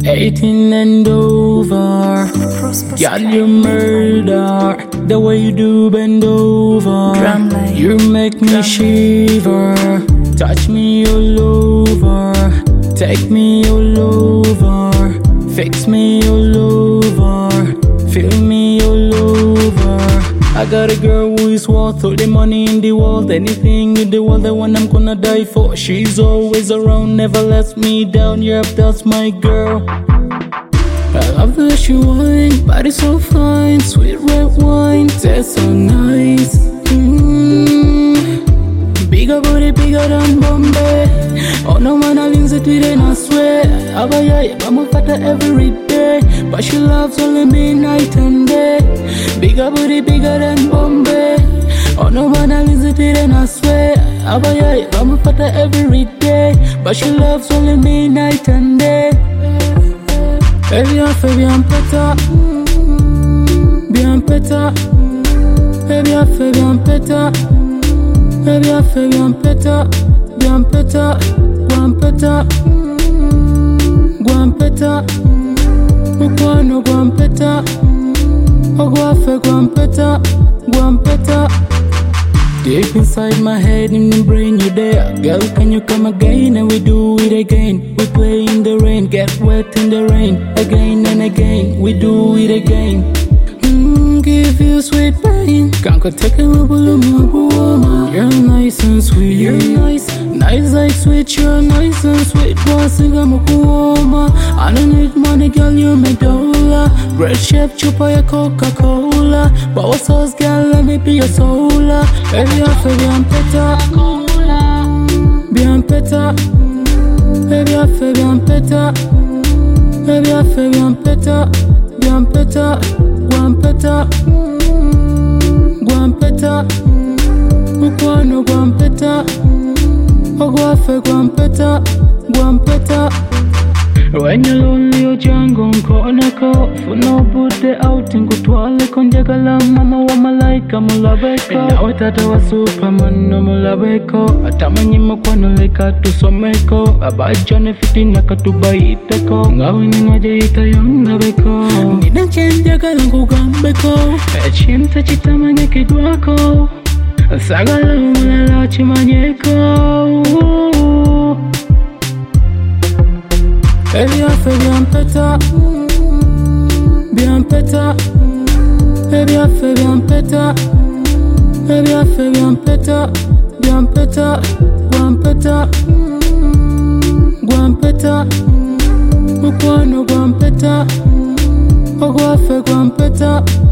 18 and over. Girl, you murder. The way you do bend over. You make me shiver. Touch me all over. Take me all over. Fix me all over. Feel me all over. I got a girl who is worth all the money in the world. Anything in the world, the one I'm gonna die for. She's always around, never lets me down. Yep, that's my girl. I love the way she whine, body so fine. Sweet red wine, tastes so nice. Bigger booty, bigger than Bombay. Oh no man, I lose it with it, I swear. Abaya, I'm a fatter every day. But she loves only me night and day. Bigger booty, bigger than Bombay. Oh no man, I lose it with it, I swear. Abaya, I'm a fatter every day. But she loves only me night and day. Baby, I'm bien péta. Bien péta. Baby, I'm bien péta. Baby, I feel bien péta, bien péta, guan péta, guan péta, guano guan péta, guafe guan péta, guan péta. Deep inside my head, in the brain, you there. Girl, can you come again and we do it again? We play in the rain, get wet in the rain. Again and again, we do it again. Give you sweet pain. Can't go take a little woman. You're nice and sweet. You're nice, nice like sweet. You're nice and sweet. Boy, sing I'm a woman. I don't need money, girl. You make dollar. Red chef, chupa ya Coca-Cola. Power sauce, girl. Let me be your solar. Baby, I feel bien péta. Bien péta. Baby, I feel bien péta. Baby, I feel bien péta. Bien péta. Guan péta, guan péta, guano guan péta, guafe guan péta, guan péta. When you're lonely, you're jungle, koneko. For no bude outing, kutwale konjagala. Mama wa malaika, mulabeko. Nawe tata wa superman, no mulabeko. Atamanyi makwano leka tusomeko. Abajane fitina katubaiteko. Ngawe ninwaje itayongabeko. Nina chenjagala nkugambeko. Echimta chitamanye kidwako. Sagala umulala chimanyeko. Baby, I feel bien péta, bien péta. Baby, I feel bien péta. Baby, I feel bien péta, bien péta, guan péta, guan péta, guano guan péta, guafe guan péta.